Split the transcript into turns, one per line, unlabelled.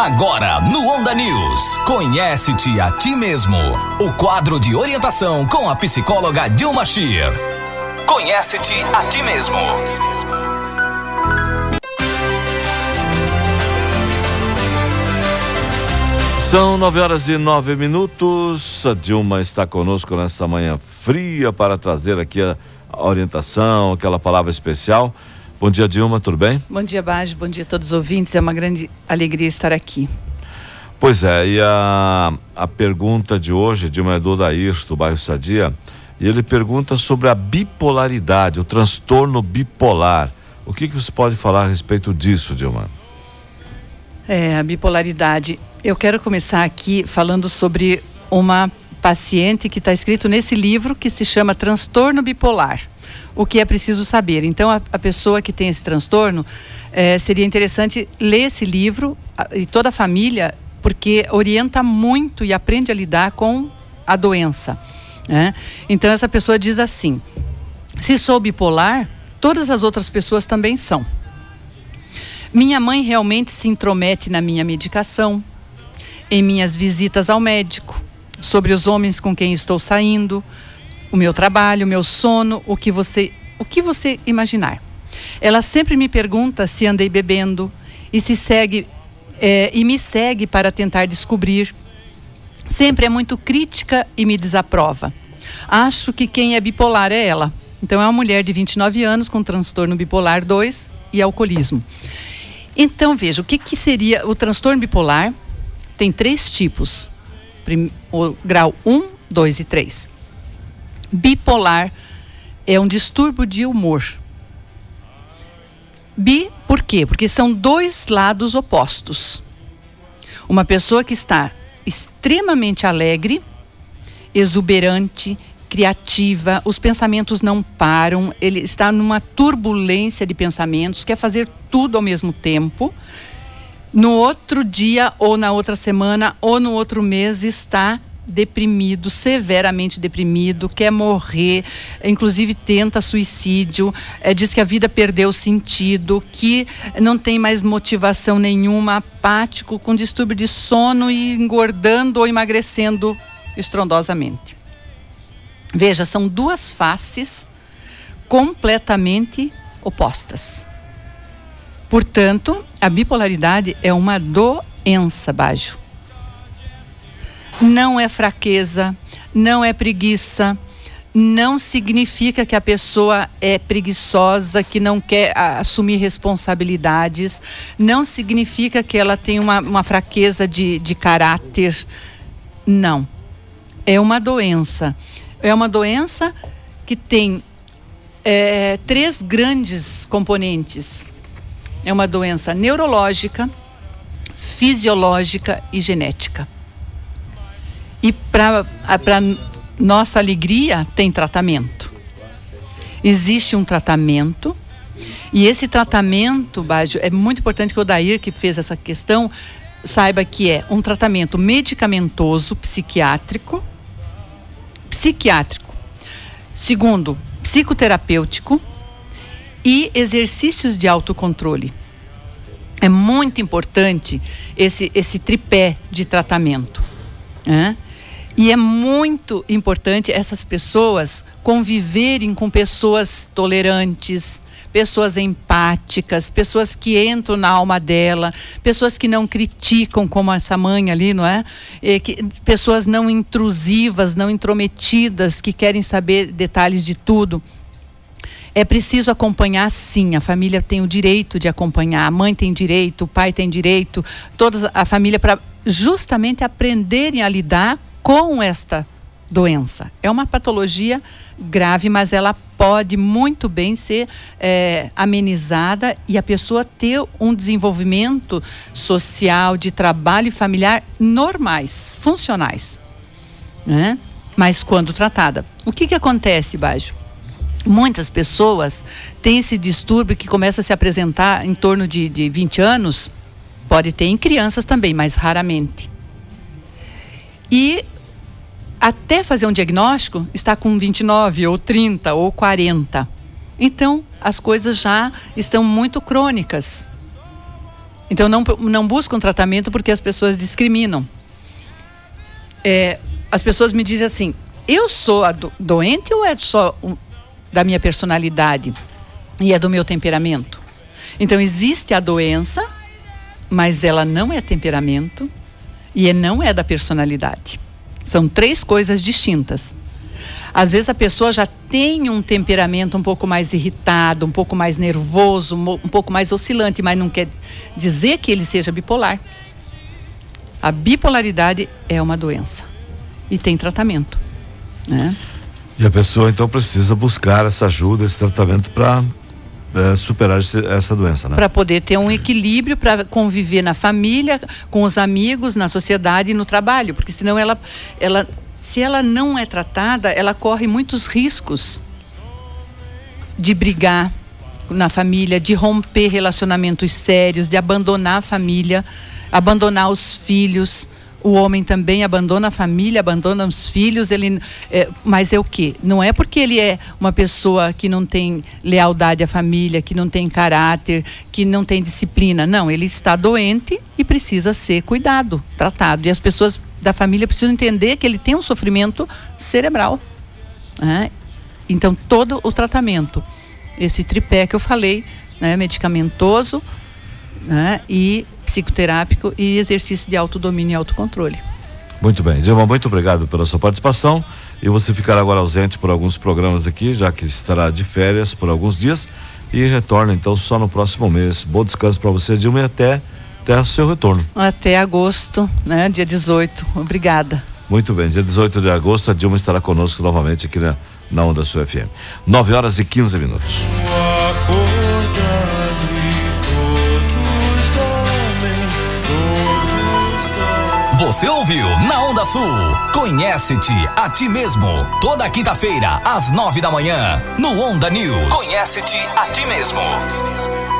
Agora no Onda News, Conhece-te a ti mesmo. O quadro de orientação com a psicóloga Dilma Scheer. Conhece-te a ti mesmo.
São 9h09. A Dilma está conosco nessa manhã fria para trazer aqui a orientação, aquela palavra especial. Bom dia, Dilma, tudo bem?
Bom dia, Bajo, bom dia a todos os ouvintes, é uma grande alegria estar aqui.
Pois é, e a pergunta de hoje, Dilma, é do Odair, do bairro Sadia, e ele pergunta sobre a bipolaridade, o transtorno bipolar. O que você pode falar a respeito disso, Dilma?
A bipolaridade. Eu quero começar aqui falando sobre uma paciente que está escrito nesse livro que se chama Transtorno Bipolar. O que é preciso saber. Então, a pessoa que tem esse transtorno, seria interessante ler esse livro e toda a família, porque orienta muito e aprende a lidar com a doença, né? Então, essa pessoa diz assim: se sou bipolar, todas as outras pessoas também são. Minha mãe realmente se intromete na minha medicação, em minhas visitas ao médico, sobre os homens com quem estou saindo, o meu trabalho, o meu sono, o que você imaginar. Ela sempre me pergunta se andei bebendo e me segue para tentar descobrir. Sempre é muito crítica e me desaprova. Acho que quem é bipolar é ela. Então é uma mulher de 29 anos com transtorno bipolar 2 e alcoolismo. Então veja, o que seria o transtorno bipolar? Tem 3 tipos, o grau 1, 2 e 3. Bipolar é um distúrbio de humor. Por quê? Porque são 2 lados opostos. Uma pessoa que está extremamente alegre, exuberante, criativa, os pensamentos não param, ele está numa turbulência de pensamentos, quer fazer tudo ao mesmo tempo. No outro dia, ou na outra semana, ou no outro mês, está deprimido, severamente deprimido, quer morrer, inclusive tenta suicídio, diz que a vida perdeu sentido, que não tem mais motivação nenhuma, apático, com distúrbio de sono e engordando ou emagrecendo estrondosamente. Veja, são 2 faces completamente opostas. Portanto, a bipolaridade é uma doença, Bajo. Não é fraqueza, não é preguiça, não significa que a pessoa é preguiçosa, que não quer assumir responsabilidades, não significa que ela tem uma fraqueza de caráter. Não. É uma doença. É uma doença que tem 3 grandes componentes. É uma doença neurológica, fisiológica e genética. E para nossa alegria tem tratamento. Existe um tratamento, e esse tratamento, Bajo, é muito importante que o Odair, que fez essa questão, saiba que é um tratamento medicamentoso psiquiátrico. Segundo, psicoterapêutico e exercícios de autocontrole. É muito importante esse tripé de tratamento, né? E é muito importante essas pessoas conviverem com pessoas tolerantes, pessoas empáticas, pessoas que entram na alma dela, pessoas que não criticam como essa mãe ali, não é? Pessoas não intrusivas, não intrometidas, que querem saber detalhes de tudo. É preciso acompanhar, sim. A família tem o direito de acompanhar, a mãe tem direito, o pai tem direito, toda a família, para justamente aprenderem a lidar com esta doença. É uma patologia grave, mas ela pode muito bem ser amenizada e a pessoa ter um desenvolvimento social, de trabalho e familiar normais, funcionais, né? Mas quando tratada. O que acontece, Bajo? Muitas pessoas têm esse distúrbio que começa a se apresentar em torno de 20 anos, pode ter em crianças também, mas raramente. E até fazer um diagnóstico, está com 29, ou 30, ou 40. Então, as coisas já estão muito crônicas. Então não buscam tratamento porque as pessoas discriminam. As pessoas me dizem assim, eu sou doente ou é só da minha personalidade e é do meu temperamento? Então existe a doença, mas ela não é temperamento e não é da personalidade. São 3 coisas distintas. Às vezes a pessoa já tem um temperamento um pouco mais irritado, um pouco mais nervoso, um pouco mais oscilante, mas não quer dizer que ele seja bipolar. A bipolaridade é uma doença e tem tratamento, né?
E a pessoa então precisa buscar essa ajuda, esse tratamento para superar essa doença, né?
Para poder ter um equilíbrio, para conviver na família, com os amigos, na sociedade e no trabalho, porque senão se ela não é tratada, ela corre muitos riscos de brigar na família, de romper relacionamentos sérios, de abandonar a família, abandonar os filhos. O homem também abandona a família, abandona os filhos, mas é o quê? Não é porque ele é uma pessoa que não tem lealdade à família, que não tem caráter, que não tem disciplina. Não, ele está doente e precisa ser cuidado, tratado. E as pessoas da família precisam entender que ele tem um sofrimento cerebral, né? Então todo o tratamento, esse tripé que eu falei, né, medicamentoso, né, e psicoterápico e exercício de autodomínio e autocontrole.
Muito bem, Dilma, muito obrigado pela sua participação, e você ficará agora ausente por alguns programas aqui, já que estará de férias por alguns dias, e retorna então só no próximo mês. Bom descanso para você, Dilma, e até o seu retorno.
Até agosto, né, dia 18. Obrigada.
Muito bem, dia 18 de agosto a Dilma estará conosco novamente aqui na Onda Sul FM. 9h15.
Você ouviu na Onda Sul. Conhece-te a ti mesmo. Toda quinta-feira, às 9 da manhã, no Onda News. Conhece-te a ti mesmo.